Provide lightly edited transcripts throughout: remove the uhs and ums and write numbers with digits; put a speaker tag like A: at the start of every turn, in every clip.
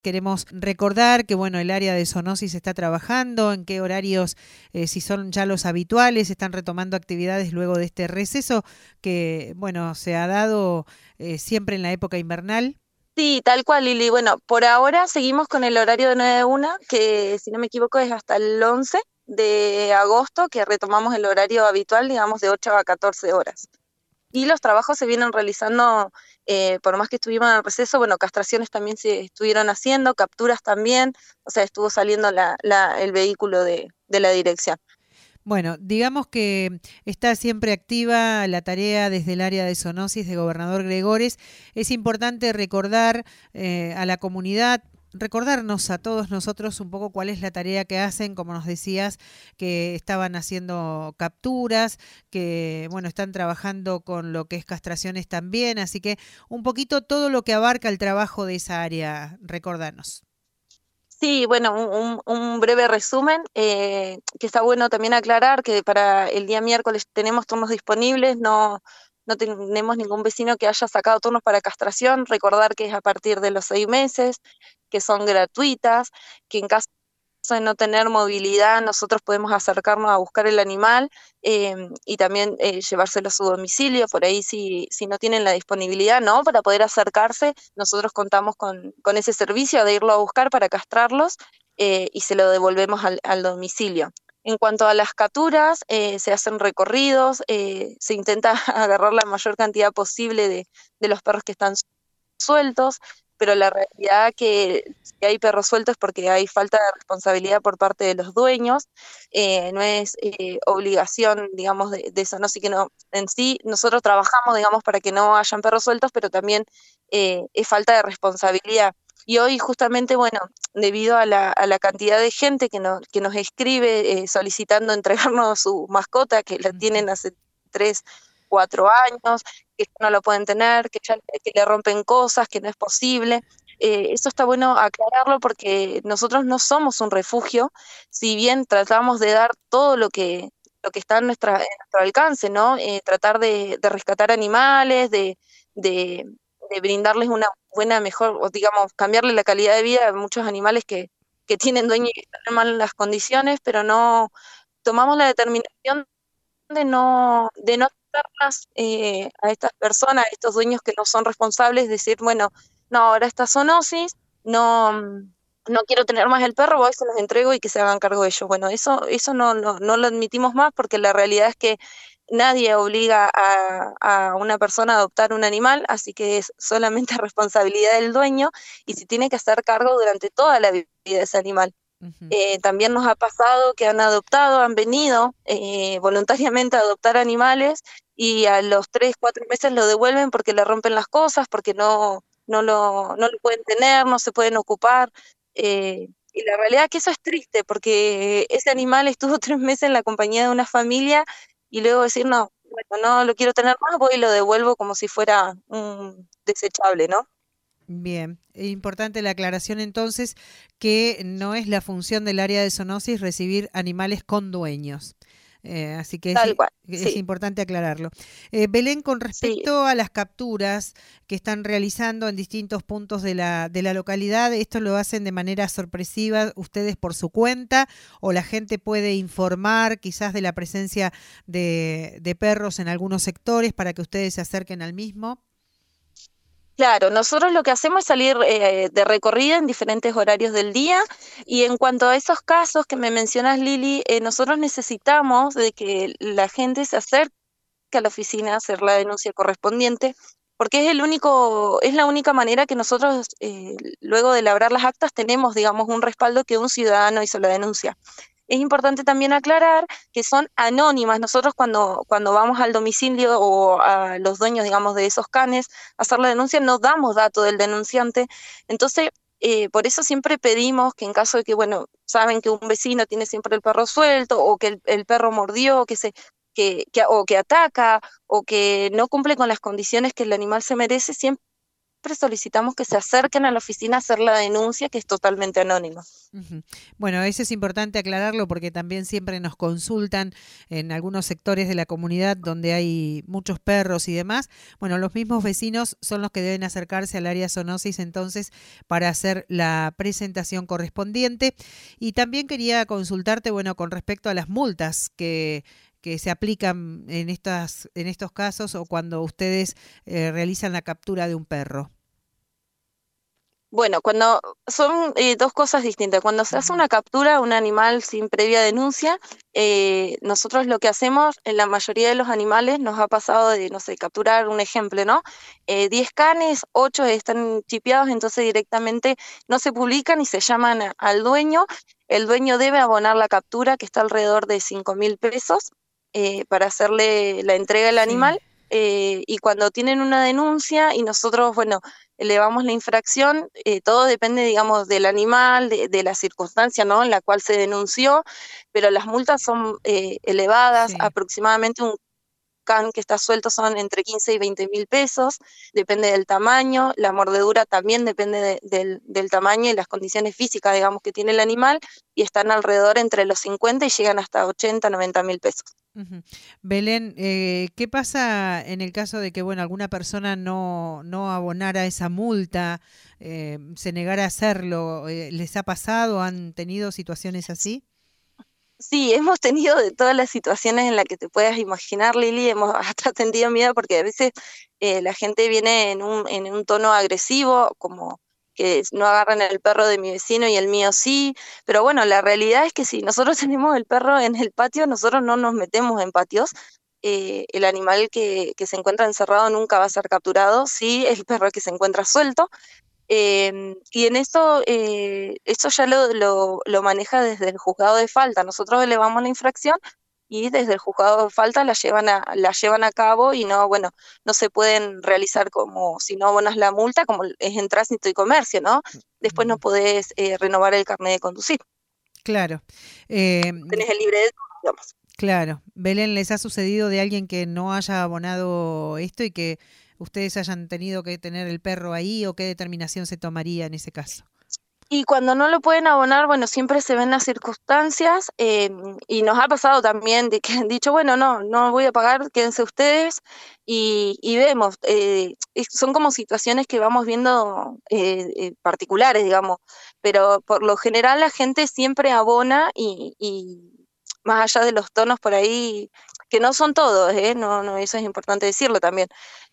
A: Queremos recordar que, bueno, el área de zoonosis está trabajando, en qué horarios, si son ya los habituales, están retomando actividades luego de este receso que, bueno, se ha dado siempre en la época invernal.
B: Sí, tal cual, Lili. Bueno, por ahora seguimos con el horario de 9 a 1, que si no me equivoco es hasta el 11 de agosto, que retomamos el horario habitual, digamos, de 8 a 14 horas. Y los trabajos se vienen realizando, por más que estuvimos en el receso, bueno, castraciones también se estuvieron haciendo, capturas también, o sea, estuvo saliendo el vehículo de la dirección.
A: Bueno, digamos que está siempre activa la tarea desde el área de zoonosis de Gobernador Gregores. Es importante recordar a la comunidad, recordarnos a todos nosotros un poco cuál es la tarea que hacen, como nos decías, que estaban haciendo capturas, que bueno, están trabajando con lo que es castraciones también, así que un poquito todo lo que abarca el trabajo de esa área, recordanos.
B: Sí, bueno, un breve resumen, que está bueno también aclarar que para el día miércoles tenemos turnos disponibles, no tenemos ningún vecino que haya sacado turnos para castración, recordar que es a partir de los 6 meses, que son gratuitas, que en caso de no tener movilidad, nosotros podemos acercarnos a buscar el animal, y también llevárselo a su domicilio, por ahí si no tienen la disponibilidad, ¿no? Para poder acercarse, nosotros contamos con ese servicio de irlo a buscar para castrarlos, y se lo devolvemos al domicilio. En cuanto a las capturas, se hacen recorridos, se intenta agarrar la mayor cantidad posible de los perros que están sueltos, pero la realidad que si hay perros sueltos es porque hay falta de responsabilidad por parte de los dueños, no es obligación, digamos, de eso, no, sí que no, en sí nosotros trabajamos, digamos, para que no hayan perros sueltos, pero también es falta de responsabilidad. Y hoy justamente, bueno, debido a la cantidad de gente que nos escribe solicitando entregarnos su mascota, que la
A: Ujú.
B: tienen hace 3, 4 años, que no lo pueden tener, que le rompen cosas, que no es posible. Eso está bueno aclararlo porque nosotros no somos un refugio, si bien tratamos de dar todo lo que está en nuestro alcance, ¿no? Tratar de rescatar animales, de, de brindarles una buena, mejor, o digamos, cambiarle la calidad de vida a muchos animales que tienen dueños y que están en malas condiciones, pero no tomamos la determinación de no darlas a estas personas, a estos dueños que no son responsables, decir, bueno, no, ahora está zoonosis, no, no quiero tener más el perro, voy, se los entrego y que se hagan cargo de ellos. Bueno, eso no lo admitimos más porque la realidad es que nadie obliga a una persona a adoptar un animal, así que es solamente responsabilidad del dueño y se tiene que hacer cargo durante toda la vida de ese animal.
A: Ujú.
B: También nos ha pasado que han adoptado, han venido voluntariamente a adoptar animales y a los 3, 4 meses lo devuelven porque le rompen las cosas, porque no lo pueden tener, no se pueden ocupar. Y la realidad es que eso es triste porque ese animal estuvo 3 meses en la compañía de una familia y luego decir, no, bueno, no lo quiero tener más, voy y lo devuelvo como si fuera un desechable, ¿no?
A: Bien, es importante la aclaración entonces que no es la función del área de zoonosis recibir animales con dueños. Así que
B: Tal cual,
A: es
B: sí,
A: importante aclararlo. Belén, con
B: sí.
A: respecto a las capturas que están realizando en distintos puntos de la localidad, ¿esto lo hacen de manera sorpresiva ustedes por su cuenta o la gente puede informar quizás de la presencia de perros en algunos sectores para que ustedes se acerquen al mismo?
B: Claro, nosotros lo que hacemos es salir de recorrida en diferentes horarios del día y en cuanto a esos casos que me mencionas, Lili, nosotros necesitamos de que la gente se acerque a la oficina a hacer la denuncia correspondiente porque es la única manera que nosotros, luego de labrar las actas, tenemos, digamos, un respaldo que un ciudadano hizo la denuncia. Es importante también aclarar que son anónimas. Nosotros cuando vamos al domicilio o a los dueños, digamos, de esos canes a hacer la denuncia, no damos dato del denunciante. Entonces, por eso siempre pedimos que en caso de que, bueno, saben que un vecino tiene siempre el perro suelto o que el perro mordió, o que ataca o que no cumple con las condiciones que el animal se merece, siempre siempre solicitamos que se acerquen a la oficina a hacer la denuncia, que es totalmente anónima.
A: Ujú. Bueno, eso es importante aclararlo porque también siempre nos consultan en algunos sectores de la comunidad donde hay muchos perros y demás. Bueno, los mismos vecinos son los que deben acercarse al área zoonosis entonces para hacer la presentación correspondiente. Y también quería consultarte, bueno, con respecto a las multas que se aplican en estos casos o cuando ustedes realizan la captura de un perro.
B: Bueno, cuando son dos cosas distintas. Cuando se hace
A: Ujú.
B: una captura a un animal sin previa denuncia, nosotros lo que hacemos en la mayoría de los animales nos ha pasado de, no sé, capturar un ejemplo, ¿no? 10 canes, 8 están chipeados, entonces directamente no se publican y se llaman al dueño. El dueño debe abonar la captura, que está alrededor de 5.000 pesos, para hacerle la entrega del
A: Sí.
B: animal. Y cuando tienen una denuncia y nosotros, bueno, elevamos la infracción, todo depende, digamos, del animal, de la circunstancia, ¿no?, en la cual se denunció, pero las multas son elevadas,
A: Sí.
B: aproximadamente un can que está suelto son entre 15 y 20.000 pesos, depende del tamaño, la mordedura también depende del tamaño y las condiciones físicas, digamos, que tiene el animal, y están alrededor entre los 50 y llegan hasta 80, 90.000 pesos.
A: Ujú. Belén, ¿qué pasa en el caso de que, bueno, alguna persona no abonara esa multa, se negara a hacerlo? ¿Les ha pasado? ¿Han tenido situaciones así?
B: Sí, hemos tenido de todas las situaciones en las que te puedas imaginar, Lili, hemos hasta tenido miedo porque a veces la gente viene en un tono agresivo, como que no agarran el perro de mi vecino y el mío sí, pero bueno, la realidad es que si nosotros tenemos el perro en el patio, nosotros no nos metemos en patios. El animal que se encuentra encerrado nunca va a ser capturado, sí el perro que se encuentra suelto. Y en esto ya lo maneja desde el juzgado de falta. Nosotros elevamos la infracción y desde el juzgado de falta la llevan a cabo y no, bueno, no se pueden realizar como si no abonas la multa, como es en tránsito y comercio, ¿no? Después no
A: Ujú.
B: podés renovar el carnet de conducir.
A: Claro.
B: Tenés el libre de, digamos.
A: Claro. Belén, ¿les ha sucedido de alguien que no haya abonado esto y que ustedes hayan tenido que tener el perro ahí o qué determinación se tomaría en ese caso?
B: Y cuando no lo pueden abonar, bueno, siempre se ven las circunstancias, y nos ha pasado también de que han dicho, bueno, no voy a pagar, quédense ustedes, y vemos, son como situaciones que vamos viendo particulares, digamos, pero por lo general la gente siempre abona y más allá de los tonos por ahí, que no son todos, no, eso es importante decirlo también.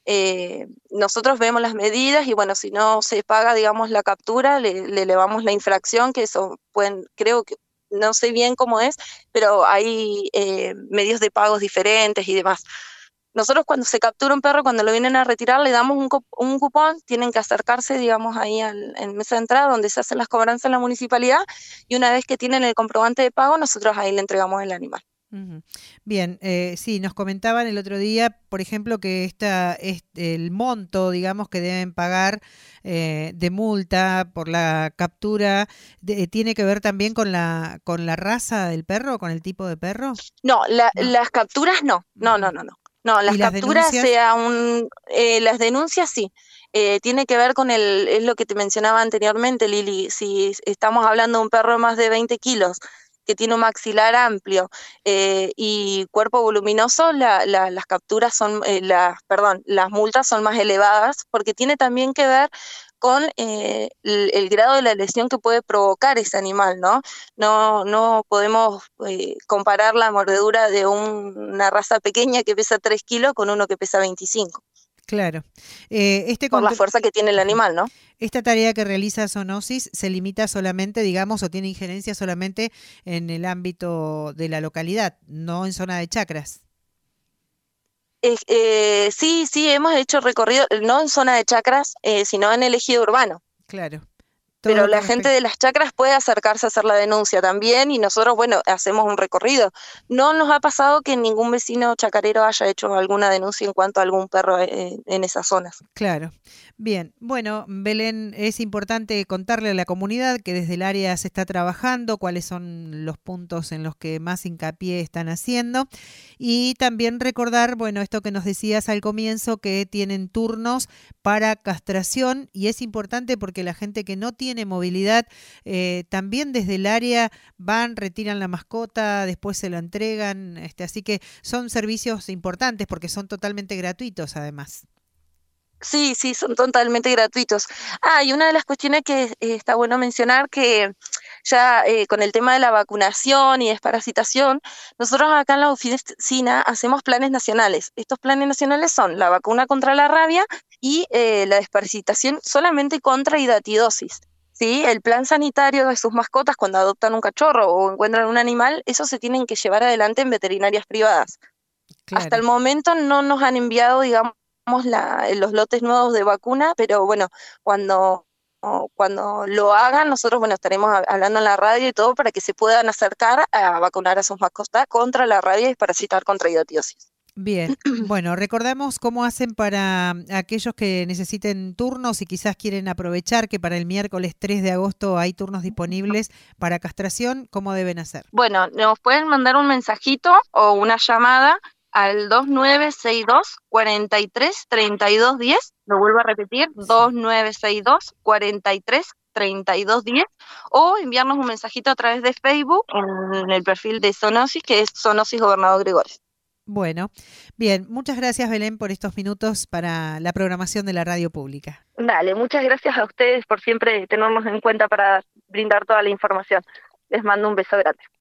B: Nosotros vemos las medidas y bueno, si no se paga, digamos, la captura, le elevamos la infracción, que eso pueden, creo que, no sé bien cómo es, pero hay medios de pagos diferentes y demás. Nosotros cuando se captura un perro, cuando lo vienen a retirar, le damos un cupón, tienen que acercarse, digamos, ahí en mesa de entrada, donde se hacen las cobranzas en la municipalidad, y una vez que tienen el comprobante de pago, nosotros ahí le entregamos el animal.
A: Ujú. Bien, sí, nos comentaban el otro día, por ejemplo, que el monto, digamos, que deben pagar de multa por la captura, tiene que ver también con la raza del perro, con el tipo de perro.
B: No,
A: No.
B: las capturas no, no,
A: Ujú.
B: no, no, no. No,
A: ¿Y
B: las
A: las
B: capturas
A: denuncias?
B: las denuncias sí. Tiene que ver con es lo que te mencionaba anteriormente, Lili. Si estamos hablando de un perro de más de 20 kilos, que tiene un maxilar amplio y cuerpo voluminoso, las capturas son, perdón, las multas son más elevadas, porque tiene también que ver con el grado de la lesión que puede provocar ese animal, ¿no? No podemos comparar la mordedura de una raza pequeña que pesa 3 kilos con uno que pesa 25,
A: Claro. Este
B: por la
A: control.
B: fuerza que tiene el animal, ¿no?
A: Esta tarea que realiza Zoonosis se limita solamente, digamos, o tiene injerencia solamente en el ámbito de la localidad, no en zona de chacras.
B: Sí, sí, hemos hecho recorrido, no en zona de chacras, sino en el ejido urbano.
A: Claro. Todo
B: pero la
A: con
B: gente
A: respecto.
B: de las chacras puede acercarse a hacer la denuncia también y nosotros, bueno, hacemos un recorrido. No nos ha pasado que ningún vecino chacarero haya hecho alguna denuncia en cuanto a algún perro en esas zonas.
A: Claro. Bien, bueno, Belén, es importante contarle a la comunidad que desde el área se está trabajando, cuáles son los puntos en los que más hincapié están haciendo y también recordar, bueno, esto que nos decías al comienzo, que tienen turnos para castración y es importante porque la gente que no tiene movilidad, también desde el área van, retiran la mascota, después se lo entregan, así que son servicios importantes porque son totalmente gratuitos además.
B: Sí, sí, son totalmente gratuitos. Ah, y una de las cuestiones que está bueno mencionar que ya con el tema de la vacunación y desparasitación, nosotros acá en la oficina hacemos planes nacionales. Estos planes nacionales son la vacuna contra la rabia y la desparasitación solamente contra hidatidosis. ¿Sí? El plan sanitario de sus mascotas cuando adoptan un cachorro o encuentran un animal, eso se tienen que llevar adelante en veterinarias privadas. Hasta
A: Claro.
B: el momento no nos han enviado, digamos, los lotes nuevos de vacuna, pero bueno, cuando lo hagan, nosotros, bueno, estaremos hablando en la radio y todo para que se puedan acercar a vacunar a sus mascotas contra la rabia y parasitar contra idiotidosis.
A: Bien, bueno, recordamos cómo hacen para aquellos que necesiten turnos y quizás quieren aprovechar que para el miércoles 3 de agosto hay turnos disponibles para castración, ¿cómo deben hacer?
B: Bueno, nos pueden mandar un mensajito o una llamada al 2962 43 32 10. Lo vuelvo a repetir,
A: Sí.
B: 2962 43 32 10. O enviarnos un mensajito a través de Facebook en el perfil de Zoonosis, que es Zoonosis Gobernador Gregores.
A: Bueno, bien, muchas gracias Belén por estos minutos para la programación de la radio pública.
B: Dale, muchas gracias a ustedes por siempre tenernos en cuenta para brindar toda la información. Les mando un beso grande.